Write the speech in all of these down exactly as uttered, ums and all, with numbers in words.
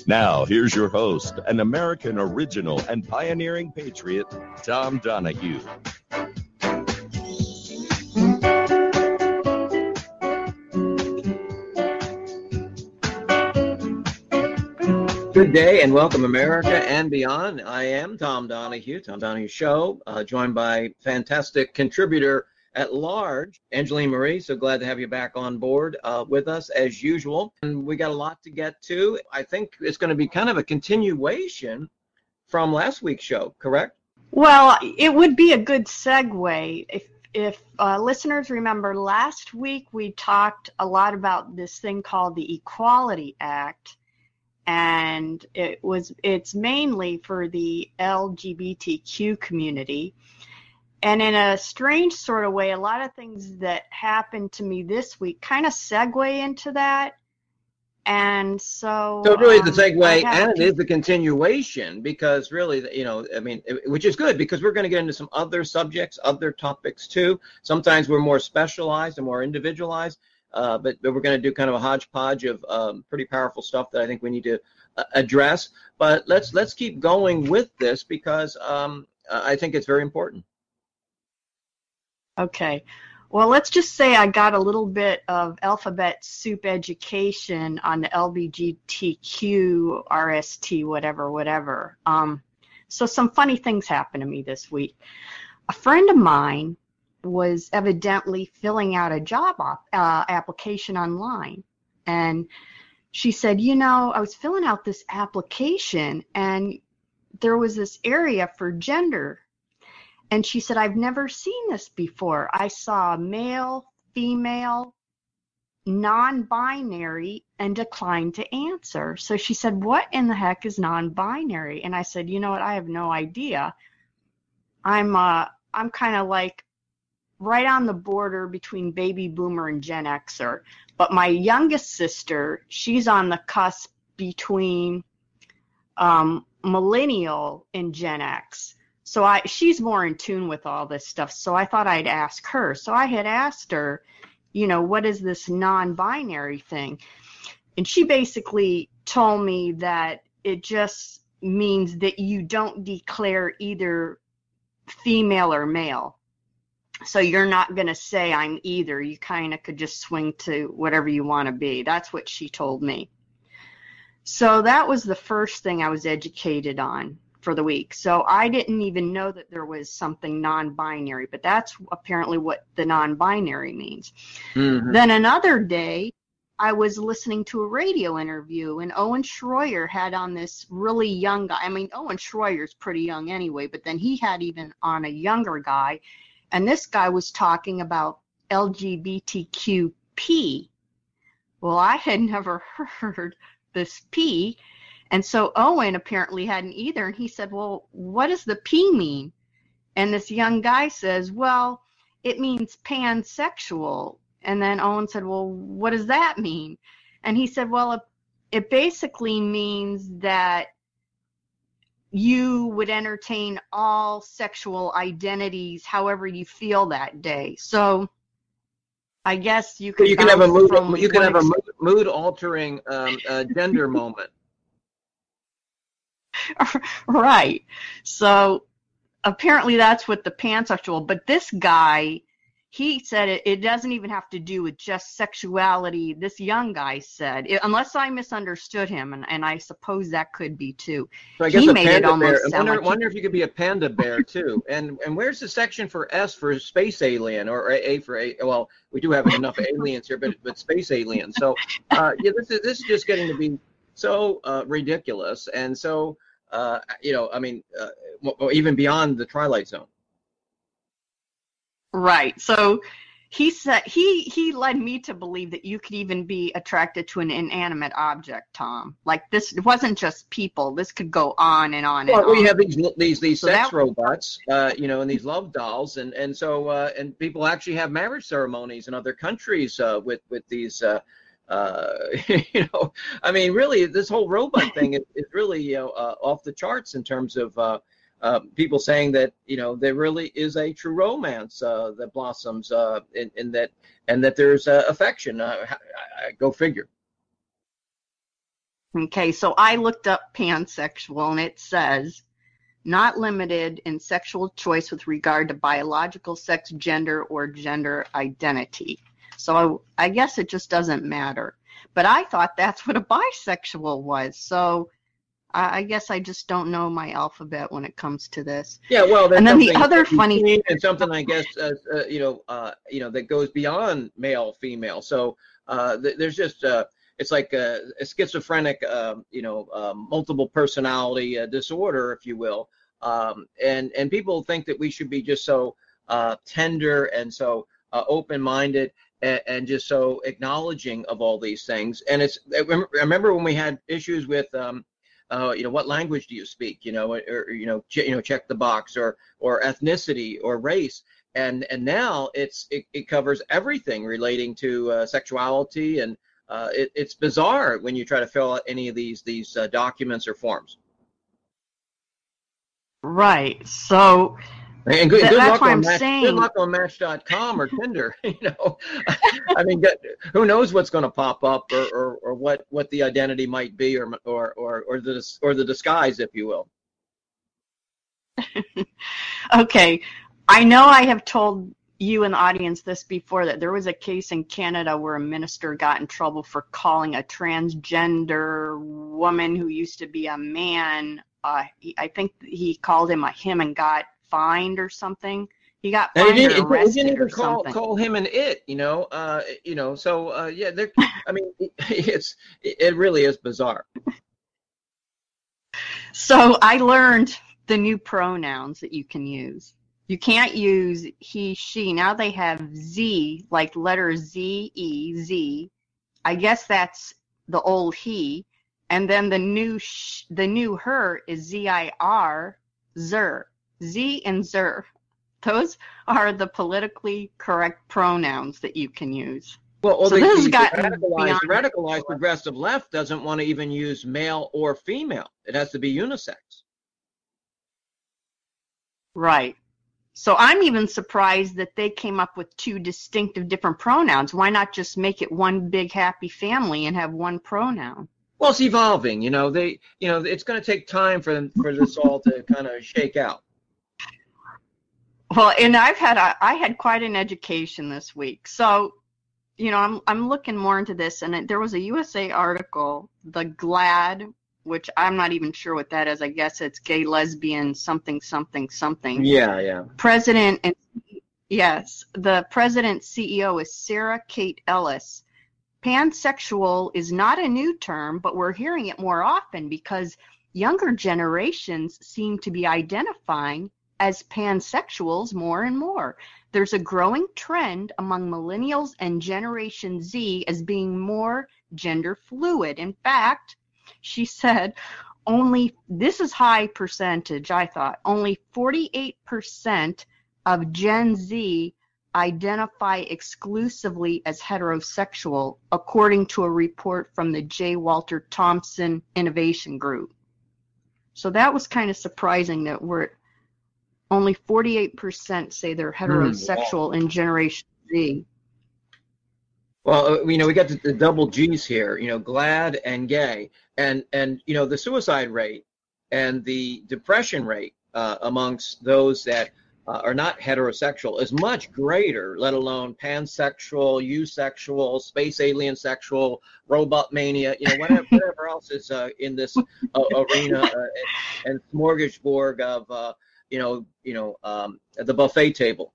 Now, here's your host, an American original and pioneering patriot, Tom Donahue. Good day and welcome, America and beyond. I am Tom Donahue, Tom Donahue Show, uh, joined by fantastic contributor at large, Angeline Marie. So glad to have you back on board uh, with us as usual. And we got a lot to get to. I think it's going to be kind of a continuation from last week's show, correct? Well, it would be a good segue. If, if uh, listeners remember, last week we talked a lot about this thing called the Equality Act. And it was it's mainly for the L G B T Q community. And in a strange sort of way, a lot of things that happened to me this week kind of segue into that. And so So really um, the segue and to, it is the continuation, because really, you know, I mean, which is good because we're going to get into some other subjects, other topics too. Sometimes we're more specialized and more individualized. Uh, but, but we're going to do kind of a hodgepodge of um, pretty powerful stuff that I think we need to uh, address. But let's let's keep going with this because um, I think it's very important. Okay. Well, let's just say I got a little bit of alphabet soup education on the L G B T Q, R S T, whatever, whatever. Um, so some funny things happened to me this week. A friend of mine was evidently filling out a job op, uh, application online. And she said, you know, I was filling out this application and there was this area for gender. And she said, I've never seen this before. I saw male, female, non-binary, and declined to answer. So she said, what in the heck is non-binary? And I said, you know what, I have no idea. I'm uh, I'm kind of like right on the border between baby boomer and Gen Xer. But my youngest sister, she's on the cusp between um, millennial and Gen X. So I, she's more in tune with all this stuff. So I thought I'd ask her. So I had asked her, you know, what is this non-binary thing? And she basically told me that it just means that you don't declare either female or male. So you're not going to say I'm either. You kind of could just swing to whatever you want to be. That's what she told me. So that was the first thing I was educated on for the week. So I didn't even know that there was something non-binary, but that's apparently what the non-binary means. Mm-hmm. Then another day, I was listening to a radio interview, and Owen Schroyer had on this really young guy. I mean, Owen Schroyer's pretty young anyway, but then he had even on a younger guy. And this guy was talking about L G B T Q P. Well, I had never heard this P. And so Owen apparently hadn't either. And he said, well, what does the P mean? And this young guy says, well, it means pansexual. And then Owen said, well, what does that mean? And he said, well, it, it basically means that you would entertain all sexual identities however you feel that day. So I guess you could so you can have a mood you can have a mood altering um, uh, gender moment. Right. So apparently that's what the pansexual, but this guy, he said it, it doesn't even have to do with just sexuality. This young guy said, it, unless I misunderstood him, and, and I suppose that could be too. So I guess he a made panda it almost bear. I sound wonder, like wonder if you could be a panda bear too. And and where's the section for S for space alien, or A, A for A? Well, we do have enough aliens here, but but space alien. So uh, yeah, this is this is just getting to be so uh, ridiculous, and so uh, you know, I mean, uh, even beyond the Twilight Zone. Right. So he said he he led me to believe that you could even be attracted to an inanimate object, Tom. Like this, it wasn't just people. This could go on and on well, and on. We have these these these so sex that, robots, uh, you know, and these love dolls, and and so uh, and people actually have marriage ceremonies in other countries uh, with with these. Uh, uh, you know, I mean, really, this whole robot thing is, is really you know uh, off the charts in terms of. Uh, Uh, people saying that you know there really is a true romance uh, that blossoms uh, in, in that and that there's uh, affection. Uh, I, I, go figure. Okay, so I looked up pansexual, and it says, not limited in sexual choice with regard to biological sex, gender, or gender identity. So I, I guess it just doesn't matter. But I thought that's what a bisexual was. So I, I guess I just don't know my alphabet when it comes to this. Yeah, well, there's and then the something other in funny between and something, I guess, uh, uh, you know, uh, you know, that goes beyond male, female. So uh, th- there's just, uh, it's like a, a schizophrenic, uh, you know, uh, multiple personality uh, disorder, if you will. Um, and and people think that we should be just so uh, tender and so uh, open-minded and, and just so acknowledging of all these things. And it's, I remember when we had issues with, um, uh, you know, what language do you speak? You know, or, or you know, ch- you know, check the box, or or ethnicity or race. And and now it's it, it covers everything relating to uh, sexuality, and uh, it, it's bizarre when you try to fill out any of these these uh, documents or forms. Right. So And good, th- good that's luck why on I'm Match. saying. Good luck on Match dot com or Tinder. You know, I mean, who knows what's going to pop up, or, or, or what, what the identity might be, or or or or the or the disguise, if you will. Okay, I know I have told you in the audience this before, that there was a case in Canada where a minister got in trouble for calling a transgender woman who used to be a man. Uh, he, I think he called him a him and got fined or something. He got And fined he or didn't, he arrested didn't even or call something. call him an it. You know, uh, you know. So uh, yeah, there. I mean, it's it really is bizarre. So I learned the new pronouns that you can use. You can't use he, she. Now they have Z, like letter Z, E, Z. I guess that's the old he. And then the new sh, the new her is Z I R, zer. Z and zer. Those are the politically correct pronouns that you can use. Well, well So the, this has the, the gotten radicalized, beyond. the radicalized progressive left doesn't want to even use male or female. It has to be unisex. Right. So I'm even surprised that they came up with two distinctive different pronouns. Why not just make it one big happy family and have one pronoun? Well, it's evolving. You know, they, you know, it's going to take time for them, for this all to kind of shake out. Well, and I've had a, I had quite an education this week. So, you know, I'm I'm looking more into this, and it, there was a U S A article, the GLAAD, which I'm not even sure what that is. I guess it's gay, lesbian, something, something, something. Yeah, yeah. President and yes, the president C E O is Sarah Kate Ellis. Pansexual is not a new term, but we're hearing it more often because younger generations seem to be identifying as pansexuals more and more. There's a growing trend among millennials and Generation Z as being more gender fluid. In fact, she said, only, this is high percentage, I thought, only forty-eight percent of Gen Z identify exclusively as heterosexual, according to a report from the J. Walter Thompson Innovation Group. So that was kind of surprising that we're only forty-eight percent say they're heterosexual mm, wow. in Generation Z. Well, you know, we got the, the double G's here, you know, GLAAD and gay. And, and you know, the suicide rate and the depression rate uh, amongst those that uh, are not heterosexual is much greater, let alone pansexual, eusexual, space alien sexual, robot mania, you know, whatever, whatever else is uh, in this uh, arena uh, and, and smorgasbord of, uh, you know, you know, um, the buffet table.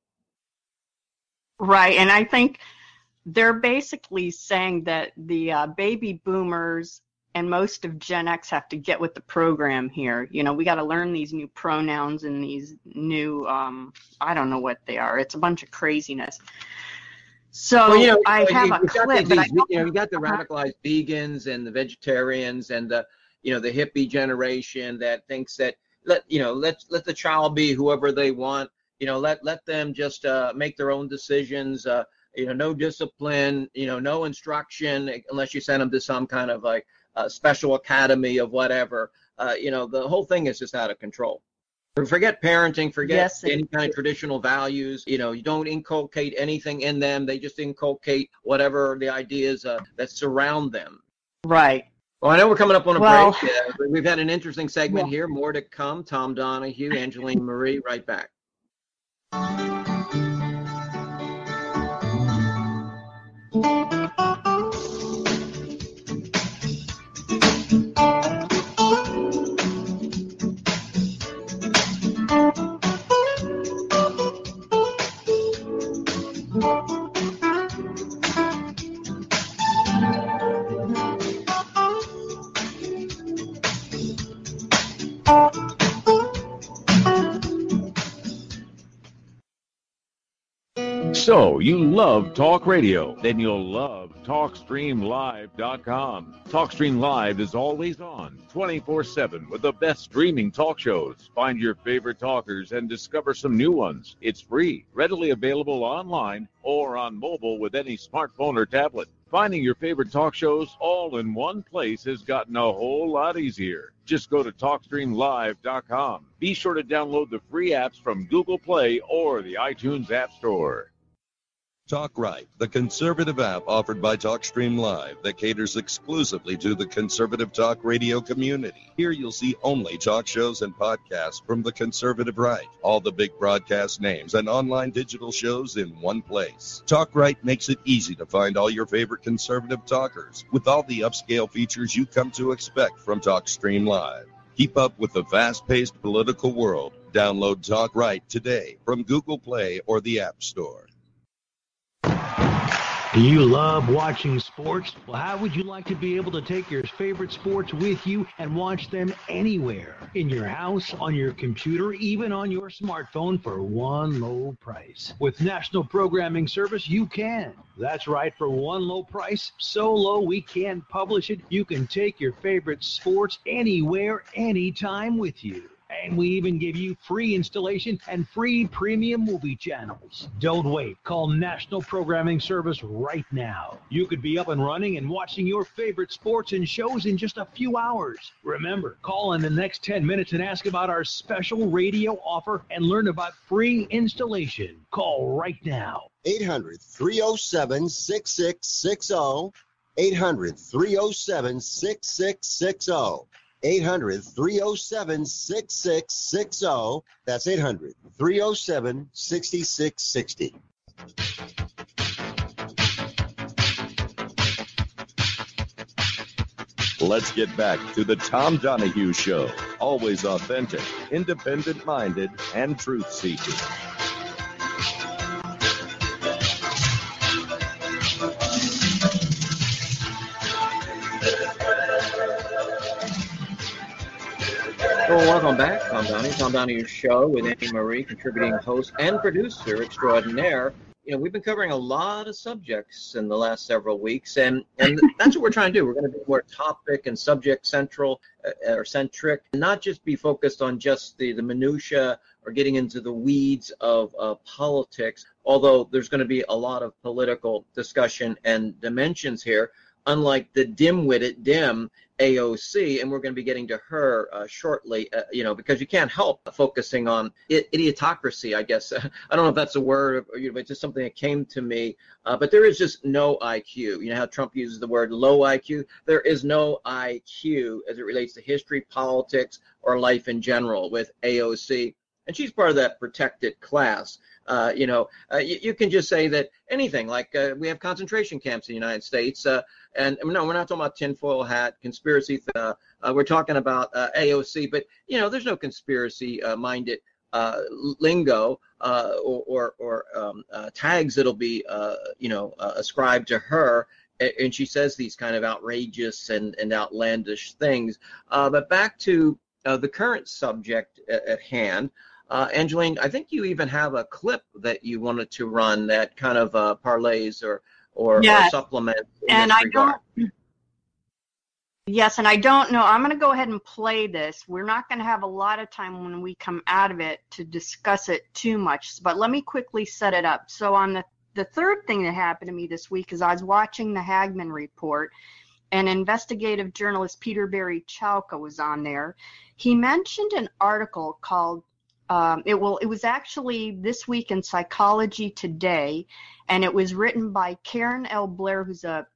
Right, and I think they're basically saying that the uh, baby boomers and most of Gen X have to get with the program here. You know, we got to learn these new pronouns and these new, um, I don't know what they are. It's a bunch of craziness. So well, you know, I you, have you, a you clip, got these, but I you know, you got the radicalized vegans and the vegetarians and the, you know, the hippie generation that thinks that let, you know, let let the child be whoever they want. You know, let let them just uh, make their own decisions. Uh, you know, no discipline. You know, no instruction unless you send them to some kind of like uh, special academy of whatever. Uh, you know, the whole thing is just out of control. Forget parenting, forget yes, any kind of traditional values. You know, you don't inculcate anything in them. They just inculcate whatever the ideas uh, that surround them. Right. Oh, I know we're coming up on a Well, break. Uh, we've had an interesting segment yeah. here. More to come. Tom Donahue, Angeline Marie, right back. So, you love talk radio? Then you'll love talk stream live dot com. TalkStream Live is always on, twenty-four seven, with the best streaming talk shows. Find your favorite talkers and discover some new ones. It's free, readily available online or on mobile with any smartphone or tablet. Finding your favorite talk shows all in one place has gotten a whole lot easier. Just go to talk stream live dot com. Be sure to download the free apps from Google Play or the iTunes App Store. Talk Right, the conservative app offered by TalkStream Live that caters exclusively to the conservative talk radio community. Here you'll see only talk shows and podcasts from the conservative right, all the big broadcast names and online digital shows in one place. Talk Right makes it easy to find all your favorite conservative talkers with all the upscale features you come to expect from TalkStream Live. Keep up with the fast-paced political world. Download Talk Right today from Google Play or the App Store. Do you love watching sports? Well, how would you like to be able to take your favorite sports with you and watch them anywhere? In your house, on your computer, even on your smartphone for one low price. With National Programming Service, you can. That's right, for one low price, so low we can't publish it, you can take your favorite sports anywhere, anytime with you. And we even give you free installation and free premium movie channels. Don't wait. Call National Programming Service right now. You could be up and running and watching your favorite sports and shows in just a few hours. Remember, call in the next ten minutes and ask about our special radio offer and learn about free installation. Call right now. eight hundred, three oh seven, six six six oh. eight hundred, three oh seven, six six six oh. eight hundred, three oh seven, six six six oh. That's eight hundred, three oh seven, six six six oh. Let's get back to the Tom Donahue Show. Always authentic, independent-minded, and truth-seeking. Well, welcome back, Tom Donahue. Tom Donahue Show with Annie Marie, contributing host and producer extraordinaire. You know, we've been covering a lot of subjects in the last several weeks, and, and that's what we're trying to do. We're going to be more topic and subject central uh, or centric, not just be focused on just the, the minutia or getting into the weeds of uh, politics, although there's going to be a lot of political discussion and dimensions here, unlike the dim-witted dim A O C, and we're going to be getting to her uh, shortly, uh, you know, because you can't help focusing on it, idiotocracy, I guess. I don't know if that's a word, or, you know, it's just something that came to me, uh, but there is just no I Q. You know how Trump uses the word low I Q? There is no I Q as it relates to history, politics, or life in general with A O C, and she's part of that protected class. Uh, you know, uh, you, you can just say that anything, like uh, we have concentration camps in the United States, uh, and no, we're not talking about tinfoil hat, conspiracy, uh, uh, we're talking about uh, A O C, but, you know, there's no conspiracy-minded uh, uh, lingo uh, or, or, or um, uh, tags that'll be, uh, you know, uh, ascribed to her, and she says these kind of outrageous and, and outlandish things. Uh, but back to uh, the current subject at, at hand, Uh, Angeline, I think you even have a clip that you wanted to run that kind of uh, parlays or or, yes. or supplements in and this I regard. Don't, yes, and I don't know. I'm going to go ahead and play this. We're not going to have a lot of time when we come out of it to discuss it too much, but let me quickly set it up. So on the, the third thing that happened to me this week is I was watching the Hagman Report, and investigative journalist Peter Barry Chalka was on there. He mentioned an article called Um, it will. It was actually this week in Psychology Today, and it was written by Karen L. Blair, who's a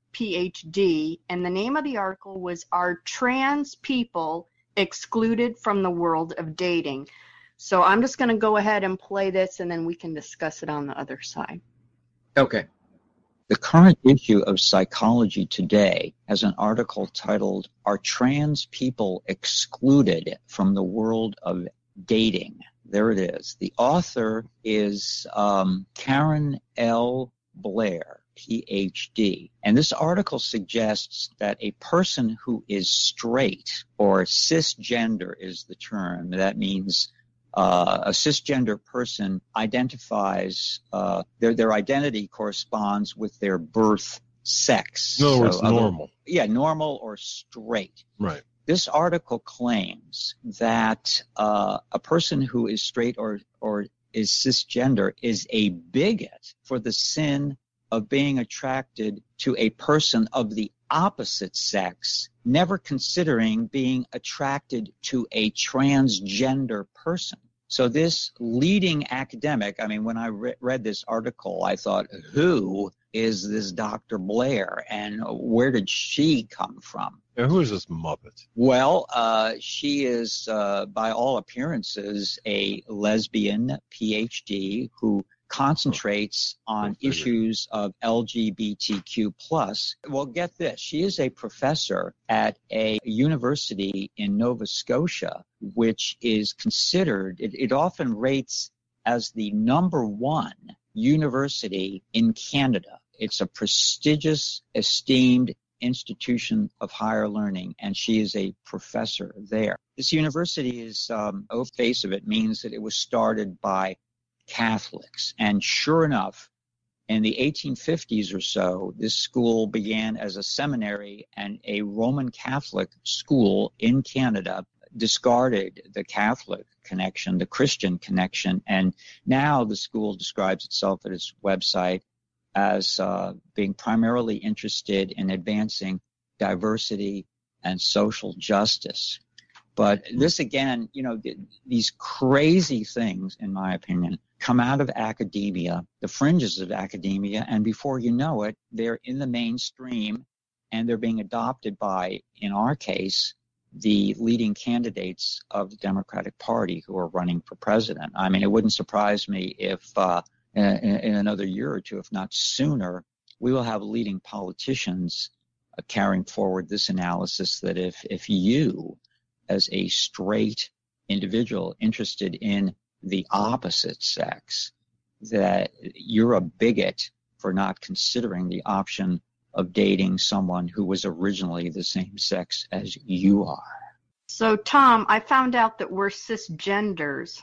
P H D, and the name of the article was "Are Trans People Excluded from the World of Dating?" So I'm just going to go ahead and play this, and then we can discuss it on the other side. Okay. The current issue of Psychology Today has an article titled, "Are Trans People Excluded from the World of Dating?" There it is. The author is um, Karen L. Blair, P H D. And this article suggests that a person who is straight, or cisgender is the term, that means Uh, a cisgender person identifies, uh, their, their identity corresponds with their birth sex. In other So, words, other- normal. Yeah, normal or straight. Right. This article claims that uh, a person who is straight or, or is cisgender is a bigot for the sin of being attracted to a person of the opposite sex, never considering being attracted to a transgender person. So this leading academic, I mean, when I re- read this article, I thought, who is this Doctor Blair and where did she come from? Yeah, who is this Muppet? Well, uh, she is, uh, by all appearances, a lesbian P H D who concentrates on issues of L G B T Q plus. Well, get this. She is a professor at a university in Nova Scotia, which is considered, it, it often rates as the number one university in Canada. It's a prestigious, esteemed institution of higher learning, and she is a professor there. This university is, um, on the face of it, means that it was started by Catholics. And sure enough, in the eighteen fifties or so, this school began as a seminary, and a Roman Catholic school in Canada discarded the Catholic connection, the Christian connection, and now the school describes itself at its website as uh, being primarily interested in advancing diversity and social justice. But this, again, you know, th- these crazy things, in my opinion, come out of academia, the fringes of academia, and before you know it, they're in the mainstream, and they're being adopted by, in our case, the leading candidates of the Democratic Party who are running for president. I mean, it wouldn't surprise me if uh, in, in another year or two, if not sooner, we will have leading politicians uh, carrying forward this analysis that if if you, as a straight individual interested in the opposite sex, that you're a bigot for not considering the option of dating someone who was originally the same sex as you are. So, Tom, I found out that we're cisgenders.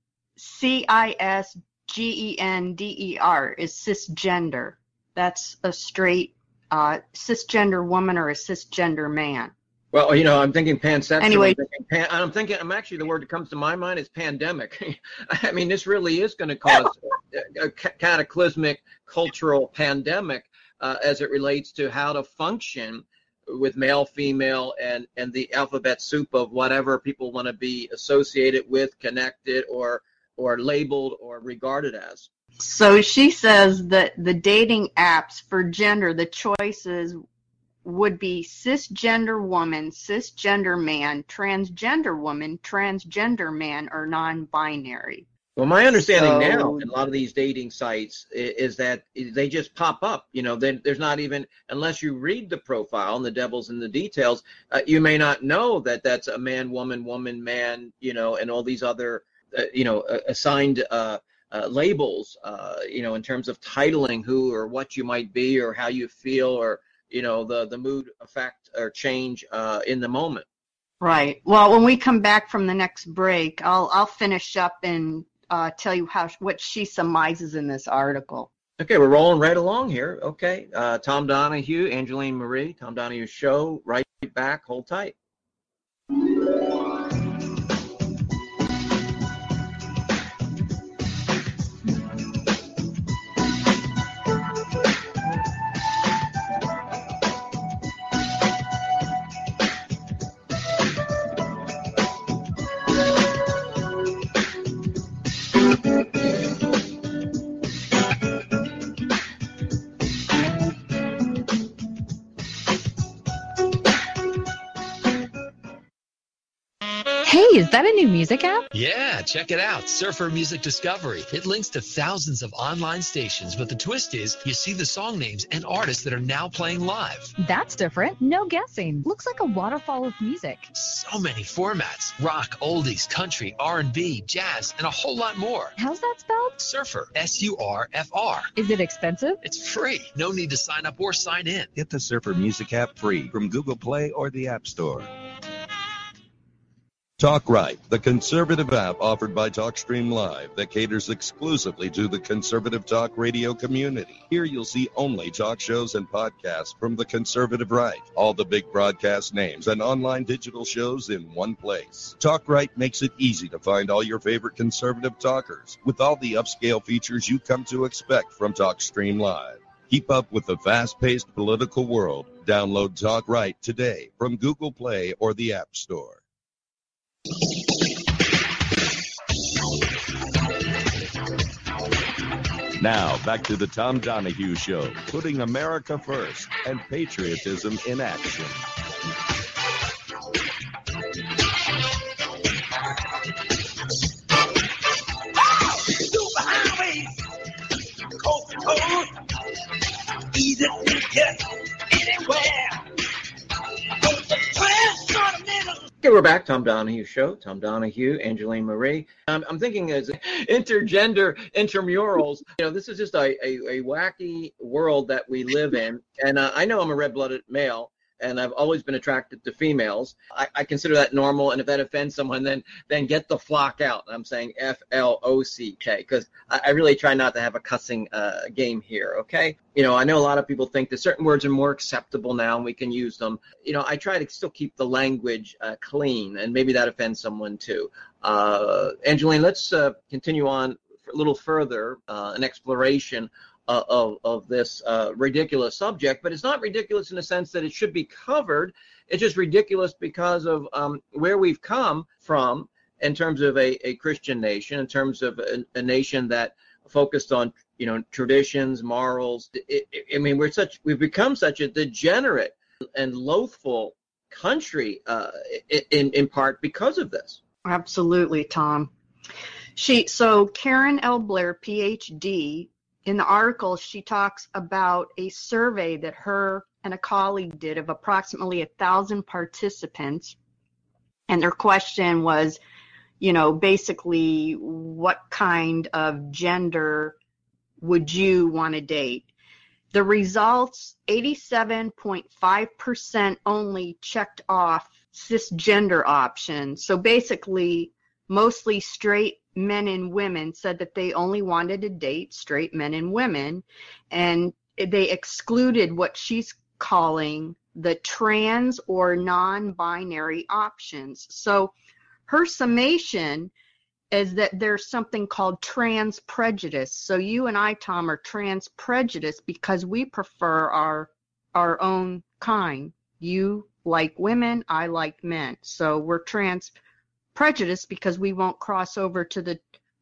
C I S G E N D E R is cisgender. That's a straight uh, cisgender woman or a cisgender man. Well, you know, I'm thinking pansexual. Anyway. I'm thinking, pan, I'm thinking, I'm actually, the word that comes to my mind is pandemic. I mean, this really is going to cause a, a cataclysmic cultural pandemic uh, as it relates to how to function with male, female, and, and the alphabet soup of whatever people want to be associated with, connected, or or labeled or regarded as. So she says that the dating apps for gender, the choices would be cisgender woman, cisgender man, transgender woman, transgender man, or non-binary. Well, my understanding So- now in a lot of these dating sites i- is that they just pop up. You know, they, there's not even, unless you read the profile and the devil's in the details, uh, you may not know that that's a man, woman, woman, man, you know, and all these other, uh, you know, uh, assigned uh, uh, labels, uh, you know, in terms of titling who or what you might be or how you feel or, you know, the, the mood effect or change uh, in the moment. Right. Well, when we come back from the next break, I'll I'll finish up and uh, tell you how what she surmises in this article. Okay, we're rolling right along here. Okay, uh, Tom Donahue, Angeline Marie, Tom Donahue Show, right back, hold tight. is that a new music app? Yeah, check it out. Surfer Music Discovery. It links to thousands of online stations, but the twist is you see the song names and artists that are now playing live. That's different. No guessing. Looks like a waterfall of music. So many formats. Rock, oldies, country, R and B, jazz, and a whole lot more. How's that spelled? Surfer. S U R F R. Is it expensive? It's free. No need to sign up or sign in. Get the Surfer Music app free from Google Play or the App Store. Talk Right, the conservative app offered by TalkStream Live that caters exclusively to the conservative talk radio community. Here you'll see only talk shows and podcasts from the conservative right, all the big broadcast names and online digital shows in one place. Talk Right makes it easy to find all your favorite conservative talkers with all the upscale features you come to expect from TalkStream Live. Keep up with the fast-paced political world. Download Talk Right today from Google Play or the App Store. Now, back to the Tom Donahue Show, putting America first and patriotism in action. Super highways, coast to coast, easy to get anywhere. Okay, we're back. Tom Donahue Show. Tom Donahue, Angeline Marie. Um, I'm thinking as intergender intramurals. You know, this is just a, a, a wacky world that we live in. And uh, I know I'm a red-blooded male, and I've always been attracted to females. I, I consider that normal, and if that offends someone, then then get the flock out. I'm saying F L O C K, because I, I really try not to have a cussing uh, game here, okay? You know, I know a lot of people think that certain words are more acceptable now and we can use them. You know, I try to still keep the language uh, clean, and maybe that offends someone too. Uh, Angeline, let's uh, continue on a little further, uh, an exploration Uh, of, of this uh, ridiculous subject, but it's not ridiculous in the sense that it should be covered. It's just ridiculous because of um, where we've come from in terms of a, a Christian nation, in terms of a, a nation that focused on, you know, traditions, morals. It, it, I mean, we're such, we've become such a degenerate and loathful country uh, in, in part because of this. Absolutely, Tom. She, so Karen L. Blair, P H D, in the article, she talks about a survey that her and a colleague did of approximately a thousand participants. And their question was, you know, basically, what kind of gender would you want to date? The results, eighty-seven point five percent only checked off cisgender options. So basically, mostly straight men and women said that they only wanted to date straight men and women, and they excluded what she's calling the trans or non-binary options. So her summation is that there's something called trans prejudice. So you and I, Tom, are trans prejudiced because we prefer our our own kind. You like women, I like men. So we're trans prejudice because we won't cross over to the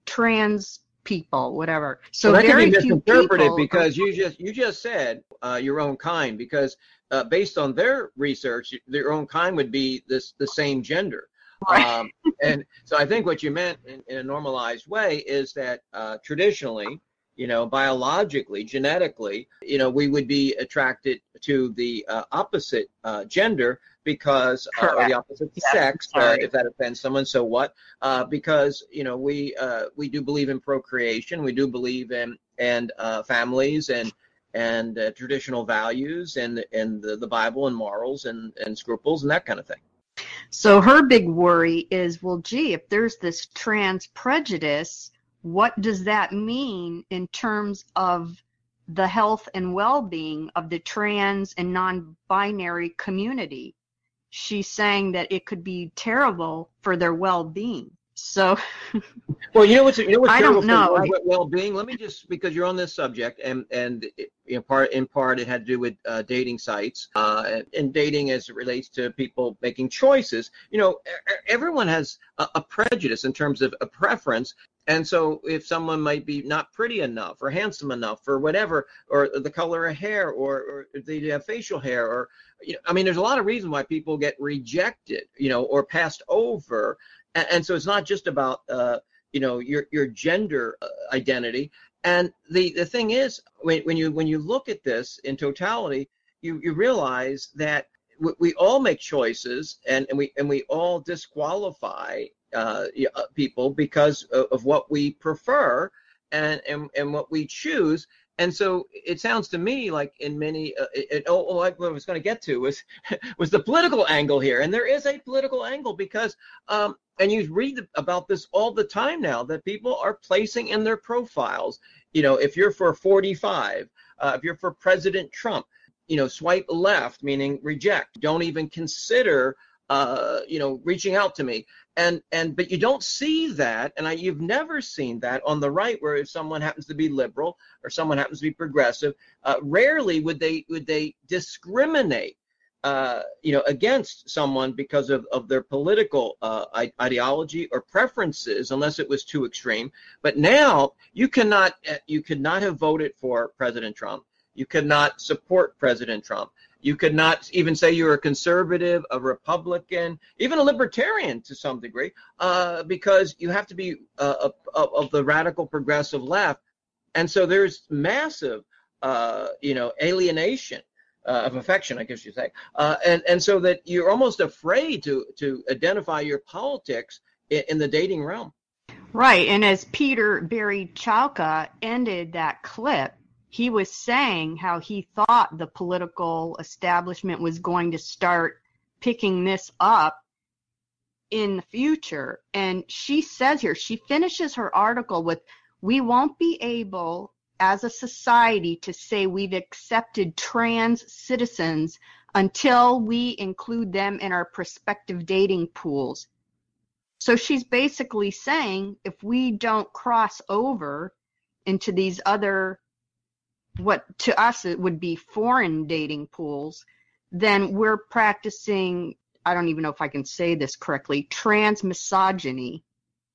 trans people, whatever. So well, that very can be misinterpreted few because you just you just said uh, your own kind, because uh, based on their research, their own kind would be this the same gender. Right. Um, and so I think what you meant in, in a normalized way is that uh, traditionally, you know, biologically, genetically, you know, we would be attracted to the uh, opposite uh, gender because, uh, or the opposite yeah, sex, uh, if that offends someone, so what? Uh, because, you know, we uh, we do believe in procreation, we do believe in and uh, families and and uh, traditional values and and the, the Bible and morals and, and scruples and that kind of thing. So her big worry is, well, gee, if there's this trans prejudice, what does that mean in terms of the health and well-being of the trans and non-binary community? She's saying that it could be terrible for their well-being. So, well, you know what's you know what's I terrible don't know. for I, well-being. Let me just, because you're on this subject, and and it, in part in part it had to do with uh, dating sites uh, and, and dating as it relates to people making choices. You know, everyone has a, a prejudice in terms of a preference. And so if someone might be not pretty enough or handsome enough or whatever, or the color of hair, or, or if they have facial hair, or, you know, I mean, there's a lot of reasons why people get rejected, you know, or passed over And, and so it's not just about, uh, you know, your your gender uh, identity. And the, the thing is, when, when you when you look at this in totality, you, you realize that we, we all make choices, and, and we and we all disqualify uh, people because of, of what we prefer and, and and what we choose. And so it sounds to me like in many, uh, it, it, oh, like what I was going to get to was was the political angle here. And there is a political angle because, um, and you read about this all the time now, that people are placing in their profiles, you know, if you're for forty-five, uh, if you're for President Trump, you know, swipe left, meaning reject, don't even consider, uh, you know, reaching out to me. And and but you don't see that, and I, you've never seen that on the right, where if someone happens to be liberal or someone happens to be progressive, uh, rarely would they would they discriminate, uh, you know, against someone because of, of their political uh, ideology or preferences, unless it was too extreme. But now you cannot you could not have voted for President Trump. You could not support President Trump. You could not even say you're a conservative, a Republican, even a libertarian to some degree, uh, because you have to be uh, of, of the radical progressive left. And so there's massive, uh, you know, alienation uh, of affection, I guess you say. Uh, and, and so that you're almost afraid to, to identify your politics in, in the dating realm. Right. And as Peter Barry Chowka ended that clip, he was saying how he thought the political establishment was going to start picking this up in the future. And she says here, she finishes her article with, "We won't be able as a society to say we've accepted trans citizens until we include them in our prospective dating pools." So she's basically saying if we don't cross over into these other, what to us it would be foreign dating pools, then we're practicing, I don't even know if I can say this correctly, trans misogyny.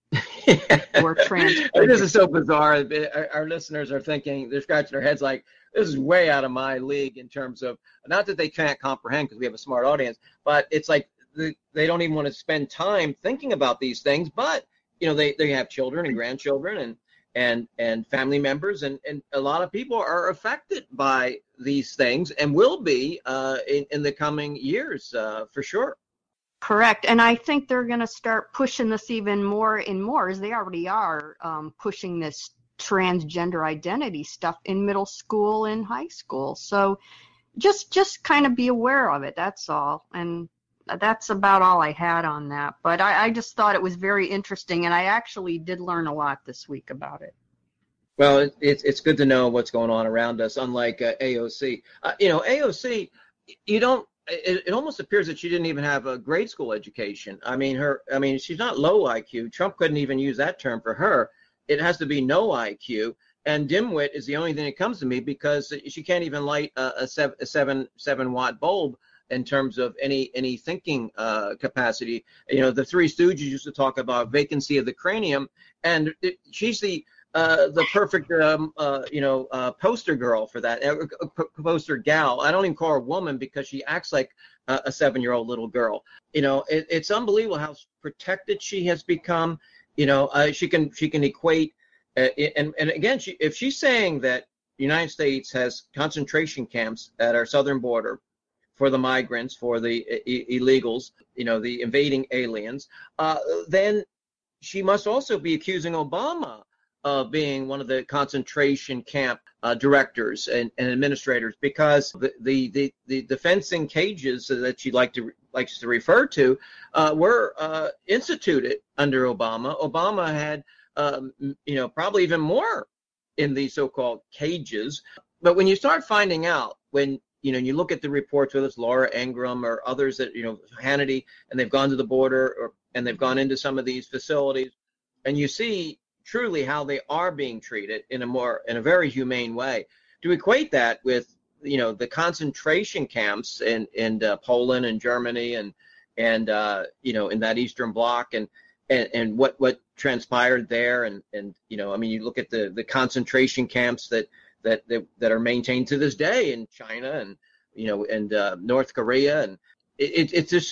Or trans. This is so bizarre. Our, our listeners are thinking, they're scratching their heads like, this is way out of my league in terms of, not that they can't comprehend because we have a smart audience, but it's like the, they don't even want to spend time thinking about these things. But, you know, they, they have children and grandchildren and and and family members, and, and a lot of people are affected by these things and will be uh, in, in the coming years uh, for sure. Correct. And I think they're going to start pushing this even more and more, as they already are um, pushing this transgender identity stuff in middle school and high school. So just just kind of be aware of it. That's all. And that's about all I had on that. But I, I just thought it was very interesting, and I actually did learn a lot this week about it. Well, it, it's it's good to know what's going on around us, unlike uh, A O C. Uh, you know, A O C, you don't, it, it almost appears that she didn't even have a grade school education. I mean, her, I mean, she's not low I Q. Trump couldn't even use that term for her. It has to be no I Q. And dimwit is the only thing that comes to me, because she can't even light a, a, seven, a seven, seven watt bulb in terms of any any thinking uh, capacity. You know, the Three Stooges used to talk about vacancy of the cranium, and it, she's the uh, the perfect um, uh, you know uh, poster girl for that, uh, poster gal. I don't even call her a woman because she acts like uh, a seven-year-old little girl. You know, it, it's unbelievable how protected she has become. You know, uh, she can she can equate, uh, and and again, she, if she's saying that the United States has concentration camps at our southern border for the migrants, for the I- illegals, you know, the invading aliens, uh, then she must also be accusing Obama of being one of the concentration camp uh, directors and, and administrators, because the, the, the, the, the fencing cages that she like to, likes to refer to uh, were uh, instituted under Obama. Obama had, um, you know, probably even more in these so-called cages. But when you start finding out, when you know, you look at the reports, whether it's Laura Ingraham or others that, you know, Hannity, and they've gone to the border or, and they've gone into some of these facilities, and you see truly how they are being treated in a more, in a very humane way. To equate that with, you know, the concentration camps in, in uh, Poland and Germany and, and uh, you know, in that Eastern Bloc, and, and, and what, what transpired there. And, and, you know, I mean, you look at the, the concentration camps that, That, that that are maintained to this day in China and, you know, and uh, North Korea, and it, it, it's just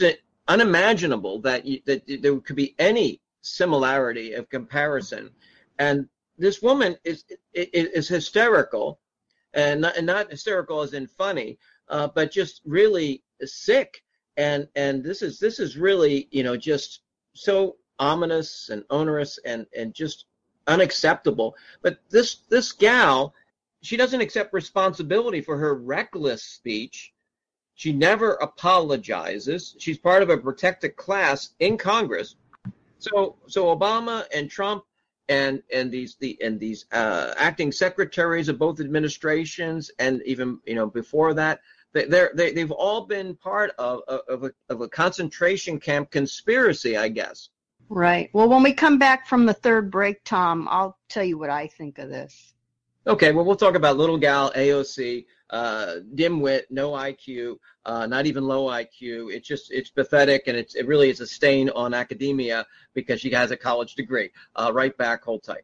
unimaginable that you, that there could be any similarity of comparison. And this woman is is, is hysterical, and not, and not hysterical as in funny, uh, but just really sick. And and this is this is really, you know, just so ominous and onerous and and just unacceptable. But this this gal, she doesn't accept responsibility for her reckless speech. She never apologizes. She's part of a protected class in Congress. So so Obama and Trump and and these the and these uh, acting secretaries of both administrations, and even, you know, before that, they they're, they they've all been part of of a, of a concentration camp conspiracy, I guess. Right. Well, when we come back from the third break, Tom, I'll tell you what I think of this. Okay. Well, we'll talk about little gal A O C, uh, dimwit, no I Q, uh, not even low I Q. It's just, it's pathetic, and it's, it really is a stain on academia because she has a college degree. Uh, right back. Hold tight.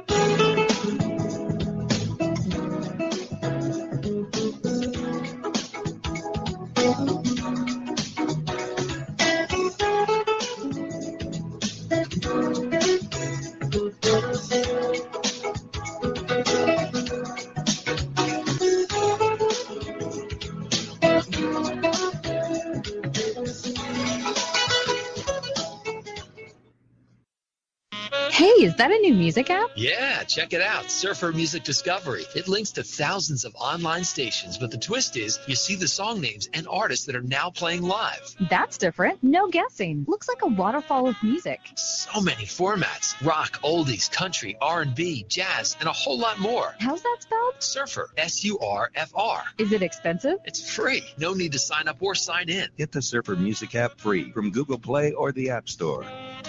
Hey, is that a new music app? Yeah, check it out. Surfer Music Discovery. It links to thousands of online stations, but the twist is you see the song names and artists that are now playing live. That's different. No guessing. Looks like a waterfall of music. So many formats. Rock, oldies, country, R and B, jazz, and a whole lot more. How's that spelled? Surfer. S U R F R. Is it expensive? It's free. No need to sign up or sign in. Get the Surfer Music app free from Google Play or the App Store.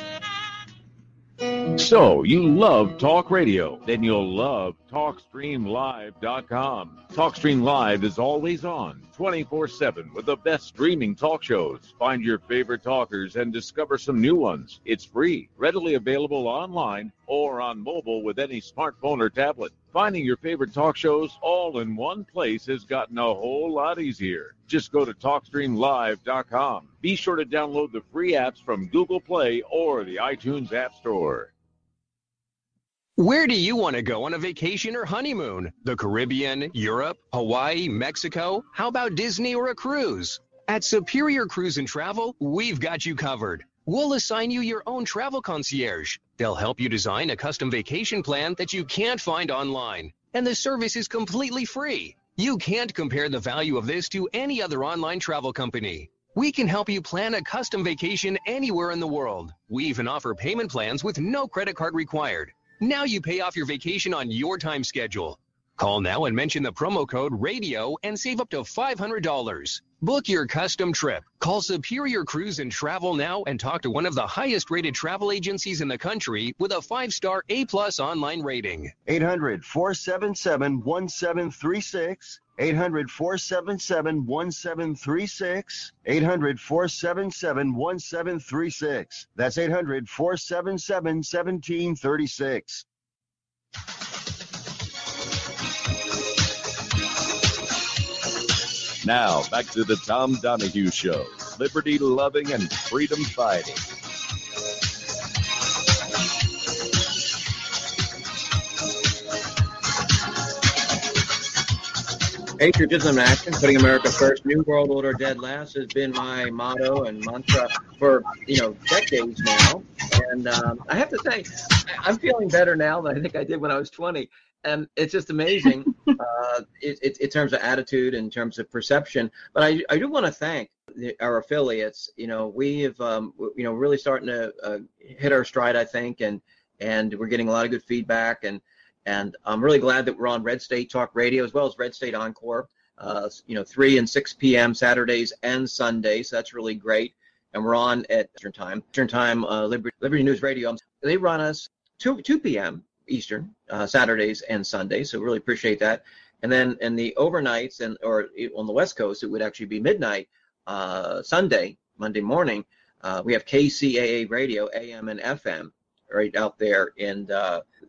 So, you love talk radio? Then you'll love talk stream live dot com. TalkStream Live is always on, twenty-four seven, with the best streaming talk shows. Find your favorite talkers and discover some new ones. It's free, readily available online or on mobile with any smartphone or tablet. Finding your favorite talk shows all in one place has gotten a whole lot easier. Just go to talk stream live dot com. Be sure to download the free apps from Google Play or the iTunes App Store. Where do you want to go on a vacation or honeymoon? The Caribbean, Europe, Hawaii, Mexico? How about Disney or a cruise? At Superior Cruise and Travel, we've got you covered. We'll assign you your own travel concierge. They'll help you design a custom vacation plan that you can't find online. And the service is completely free. You can't compare the value of this to any other online travel company. We can help you plan a custom vacation anywhere in the world. We even offer payment plans with no credit card required. Now you pay off your vacation on your time schedule. Call now and mention the promo code RADIO and save up to five hundred dollars. Book your custom trip. Call Superior Cruise and Travel now and talk to one of the highest rated travel agencies in the country with a five-star A-plus online rating. eight hundred, four seven seven, one seven three six. eight hundred, four seven seven, one seven three six. eight hundred, four seven seven, one seven three six. That's eight hundred, four seven seven, one seven three six. Now, back to the Tom Donahue Show. Liberty loving and freedom fighting. Patriotism in action, putting America first, New World Order dead last has been my motto and mantra for, you know, decades now. And um, I have to say, I'm feeling better now than I think I did when I was twenty. And it's just amazing uh, in, in terms of attitude, in terms of perception. But I, I do want to thank the, our affiliates. You know, we have, um, you know, really starting to uh, hit our stride, I think, and and we're getting a lot of good feedback. And and I'm really glad that we're on Red State Talk Radio as well as Red State Encore. Uh, you know, three and six p.m. Saturdays and Sundays. So that's really great. And we're on at Eastern Time. Eastern Time, uh, Liberty, Liberty News Radio. They run us two p.m. Eastern, uh, Saturdays and Sundays, so really appreciate that. And then in the overnights, and or on the West Coast, it would actually be midnight, uh, Sunday, Monday morning. Uh, we have K C A A Radio, A M and F M, right out there in uh,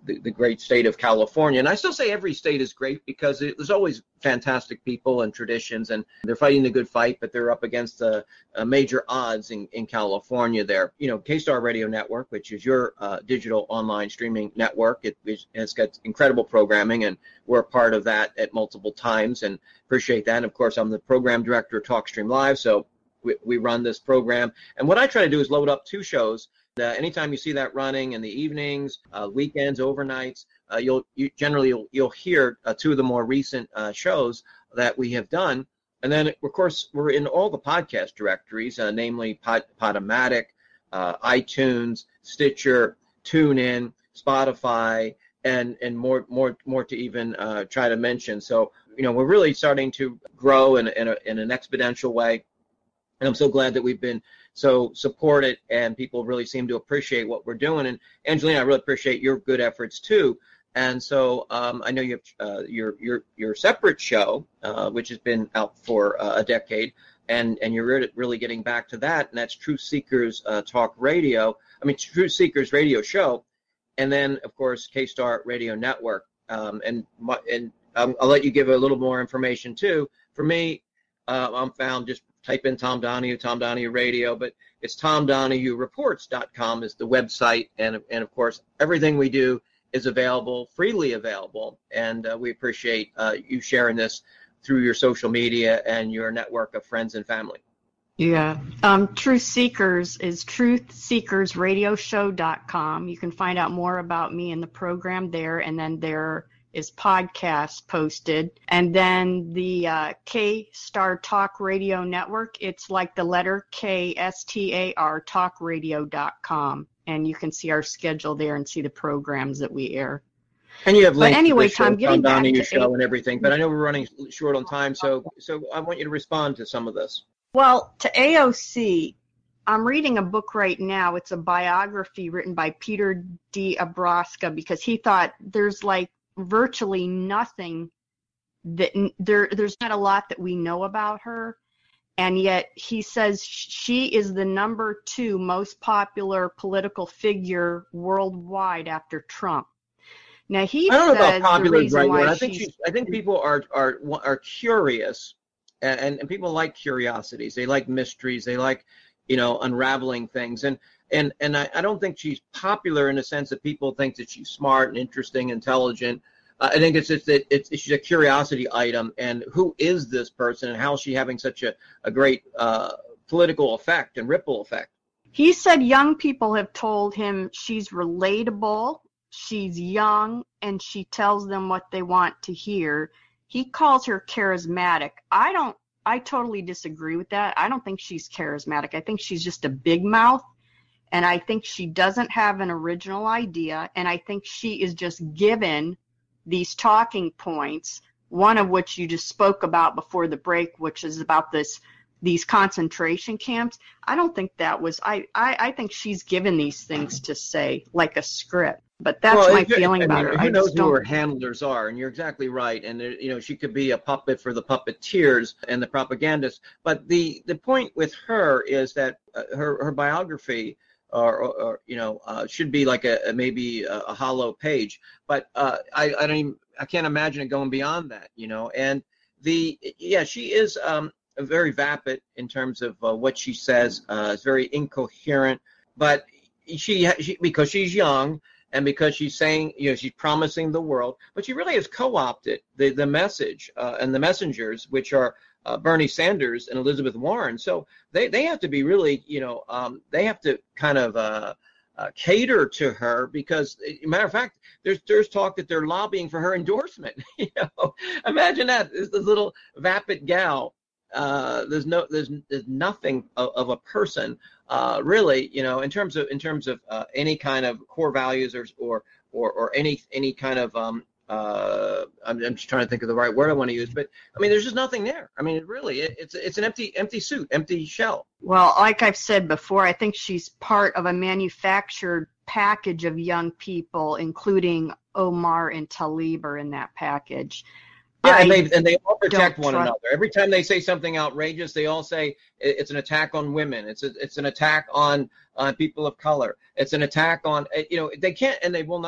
the, the great state of California. And I still say every state is great because it, there's always fantastic people and traditions, and they're fighting the good fight, but they're up against uh, uh, major odds in, in California there. You know, K-Star Radio Network, which is your uh, digital online streaming network, it, it has got incredible programming, and we're a part of that at multiple times and appreciate that. And of course, I'm the program director of TalkStream Live, so we, we run this program. And what I try to do is load up two shows. Uh, anytime you see that running in the evenings, uh, weekends, overnights, uh, you'll you, generally you'll, you'll hear uh, two of the more recent uh, shows that we have done. And then, of course, we're in all the podcast directories, uh, namely Pod, Podomatic, uh, iTunes, Stitcher, TuneIn, Spotify, and and more more more to even uh, try to mention. So, you know, we're really starting to grow in, in, a, in an exponential way. And I'm so glad that we've been so supported and people really seem to appreciate what we're doing. And Angelina, I really appreciate your good efforts too. And so um, I know you have uh, your your your separate show, uh, which has been out for uh, a decade, and and you're really, really getting back to that, and that's Truth Seekers uh, Talk Radio. I mean, Truth Seekers Radio Show, and then of course K-Star Radio Network. Um, and my, and um, I'll let you give a little more information too. For me, uh, I'm found just. Type in Tom Donahue, Tom Donahue Radio, but it's tom donahue reports dot com is the website, and and of course everything we do is available, freely available, and uh, we appreciate uh, you sharing this through your social media and your network of friends and family. Yeah, um, Truth Seekers is truth seekers radio show dot com. You can find out more about me and the program there, and then there is podcast posted. And then the uh, K-Star Talk Radio Network, it's like the letter K, S T A R, talk radio dot com. And you can see our schedule there and see the programs that we air. And you have links but anyway, to the show, Tom, getting Tom back Donahue to show a- and everything, but I know we're running short on time, so so I want you to respond to some of this. Well, to A O C, I'm reading a book right now. It's a biography written by Peter D. Abraska, because he thought there's like virtually nothing that there there's not a lot that we know about her, and yet he says she is the number two most popular political figure worldwide after Trump. Now he I don't know says about popular the is reason right why word. I think she's, she's, I think people are are are curious, and, and people like curiosities. They like mysteries. They like, you know, unraveling things. And and and I, I don't think she's popular in the sense that people think that she's smart and interesting, intelligent. Uh, I think it's just that it's, it's she's a curiosity item. And who is this person, and how is she having such a a great uh, political effect and ripple effect? He said young people have told him she's relatable, she's young, and she tells them what they want to hear. He calls her charismatic. I don't, I totally disagree with that. I don't think she's charismatic. I think she's just a big mouth, and I think she doesn't have an original idea, and I think she is just given these talking points, one of which you just spoke about before the break, which is about this these concentration camps. I don't think that was, I, I, I think she's given these things to say like a script. But that's well, my if, feeling I about mean, her. Who I knows just who don't. her handlers are? And you're exactly right. And there, you know, she could be a puppet for the puppeteers and the propagandists. But the the point with her is that uh, her her biography, or, or, or you know, uh, should be like a, a maybe a, a hollow page. But uh, I I don't even I can't imagine it going beyond that. You know, and the yeah, she is um, very vapid in terms of uh, what she says. Uh, it's very incoherent, but she, she because she's young. And because she's saying, you know, she's promising the world, but she really has co-opted the, the message uh, and the messengers, which are uh, Bernie Sanders and Elizabeth Warren. So they, they have to be really, you know, um, they have to kind of uh, uh, cater to her because, as a matter of fact, there's there's talk that they're lobbying for her endorsement. You know, imagine that. This, this little vapid gal. Uh, there's no, there's, there's nothing of, of a person, uh, really, you know, in terms of, in terms of uh, any kind of core values or, or, or, or any, any kind of, um, uh, I'm, I'm just trying to think of the right word I want to use, but I mean, there's just nothing there. I mean, it really, it, it's, it's an empty, empty suit, empty shell. Well, like I've said before, I think she's part of a manufactured package of young people, including Omar and Tlaib are in that package. Yeah, and they and they all protect one trust- another. Every time they say something outrageous, they all say it's an attack on women. It's a, it's an attack on on people of color. It's an attack on, you know, they can't and they will not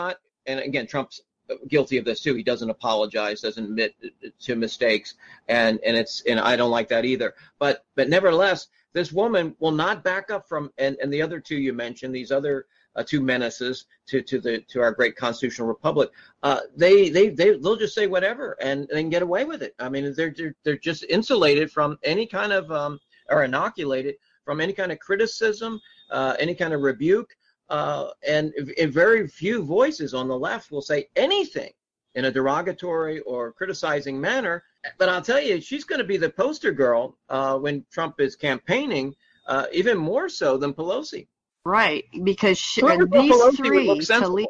and again, Trump's guilty of this too. He doesn't apologize, doesn't admit to mistakes, and and it's and I don't like that either. But but nevertheless, this woman will not back up from and, and the other two you mentioned, these other uh, two menaces to to the to our great constitutional republic. Uh, they they they they'll just say whatever and and get away with it. I mean, they're they're, they're just insulated from any kind of um, or inoculated from any kind of criticism, uh, any kind of rebuke. Uh, and in very few voices on the left will say anything in a derogatory or criticizing manner. But I'll tell you, she's going to be the poster girl uh, when Trump is campaigning, uh, even more so than Pelosi. Right, because she, Whoever these Pelosi would three, look sensible.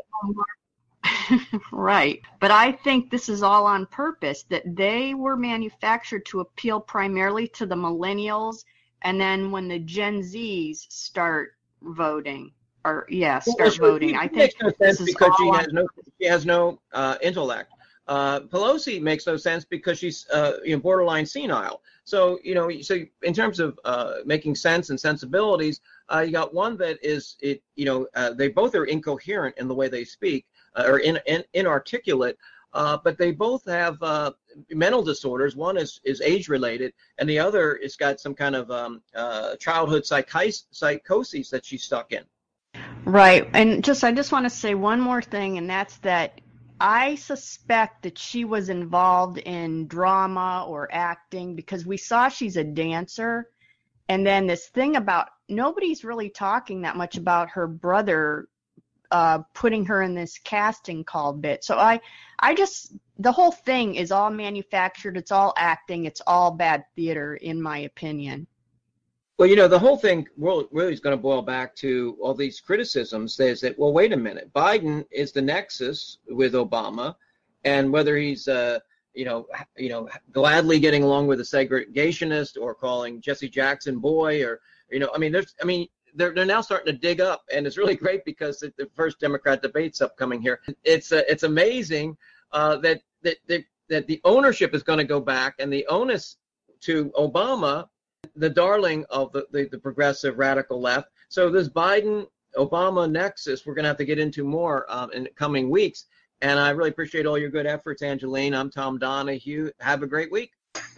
right. But I think this is all on purpose, that they were manufactured to appeal primarily to the millennials, and then when the Gen Zs start voting, or yeah, start well, she, voting. She I think makes no sense this is because she all has on no she has no uh, intellect. Uh, Pelosi makes no sense because she's uh, you know, borderline senile. So you know, so in terms of uh, making sense and sensibilities, uh, you got one that is it. You know, uh, they both are incoherent in the way they speak, uh, or in, in inarticulate. Uh, but they both have uh, mental disorders. One is, is age-related, and the other has got some kind of um, uh, childhood psychis- psychosis that she's stuck in. Right. And just I just want to say one more thing, and that's that I suspect that she was involved in drama or acting because we saw she's a dancer. And then this thing about nobody's really talking that much about her brother uh, putting her in this casting call bit. So I, I just, the whole thing is all manufactured. It's all acting. It's all bad theater, in my opinion. Well, you know, the whole thing really is going to boil back to all these criticisms. There's that, well, wait a minute. Biden is the nexus with Obama, and whether he's, uh, you know, you know, gladly getting along with a segregationist or calling Jesse Jackson boy, or, you know, I mean, there's, I mean, they're they're now starting to dig up, and it's really great because the, the first Democrat debate's upcoming here. It's uh, it's amazing uh, that that that that the ownership is going to go back, and the onus to Obama, the darling of the, the, the progressive radical left. So this Biden-Obama nexus, we're going to have to get into more um, in the coming weeks. And I really appreciate all your good efforts, Angeline. I'm Tom Donahue. Have a great week.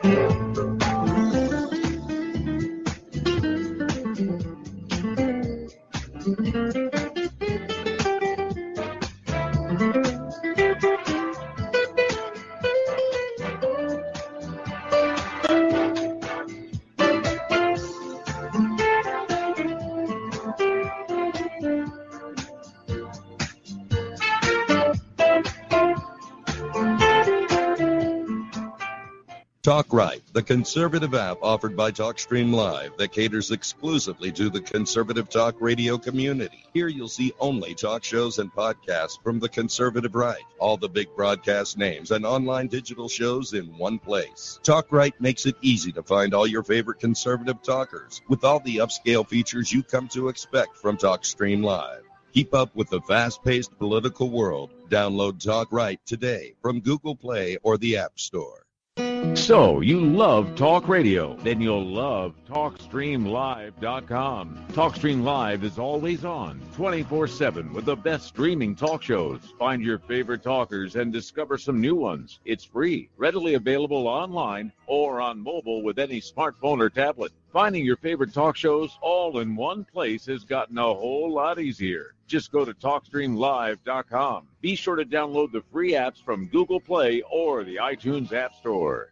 Talk Right, the conservative app offered by TalkStream Live that caters exclusively to the conservative talk radio community. Here you'll see only talk shows and podcasts from the conservative right, all the big broadcast names and online digital shows in one place. Talk Right makes it easy to find all your favorite conservative talkers with all the upscale features you come to expect from TalkStream Live. Keep up with the fast-paced political world. Download Talk Right today from Google Play or the App Store. So, you love talk radio? Then you'll love talk stream live dot com. TalkStream Live is always on, twenty-four seven, with the best streaming talk shows. Find your favorite talkers and discover some new ones. It's free, readily available online or on mobile with any smartphone or tablet. Finding your favorite talk shows all in one place has gotten a whole lot easier. Just go to talk stream live dot com. Be sure to download the free apps from Google Play or the iTunes App Store.